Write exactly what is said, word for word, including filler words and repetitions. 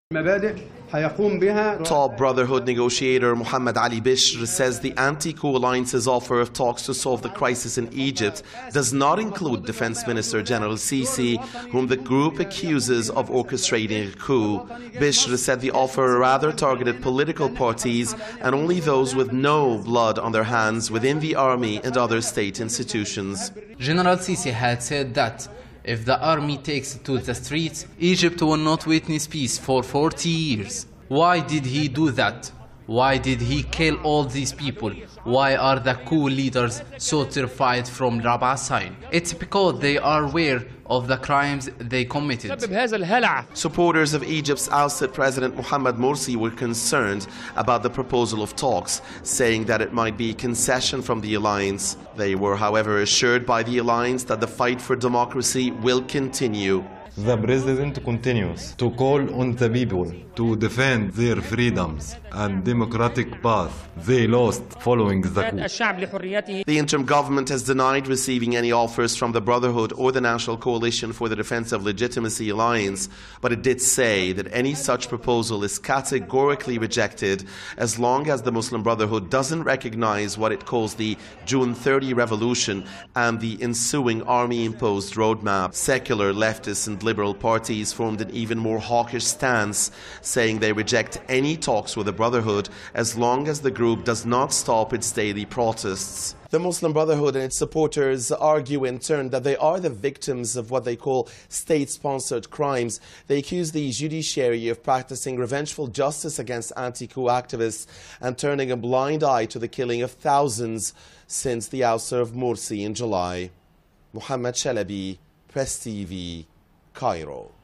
Top Brotherhood negotiator Mohammed Ali Bishr says the anti-coup alliance's offer of talks to solve the crisis in Egypt does not include Defense Minister General Sisi, whom the group accuses of orchestrating a coup. Bishr said the offer rather targeted political parties and only those with no blood on their hands within the army and other state institutions. General Sisi had said that if the army takes to the streets, Egypt will not witness peace for forty years. Why did he do that? Why did he kill all these people? Why are the coup leaders so terrified from Rabaa sign? It's because they are aware of the crimes they committed. Supporters of Egypt's ousted President Mohamed Morsi were concerned about the proposal of talks, saying that it might be a concession from the alliance. They were, however, assured by the alliance that the fight for democracy will continue. The president continues to call on the people to defend their freedoms and democratic path they lost following the coup. The interim government has denied receiving any offers from the Brotherhood or the National Coalition for the Defense of Legitimacy alliance, but it did say that any such proposal is categorically rejected as long as the Muslim Brotherhood doesn't recognize what it calls the June thirtieth revolution and the ensuing army-imposed roadmap. Secular, leftist and liberal parties formed an even more hawkish stance, saying they reject any talks with the Brotherhood as long as the group does not stop its daily protests. The Muslim Brotherhood and its supporters argue in turn that they are the victims of what they call state-sponsored crimes. They accuse the judiciary of practicing revengeful justice against anti-coup activists and turning a blind eye to the killing of thousands since the ouster of Morsi in July. Mohammed Chalabi, Press T V, Cairo.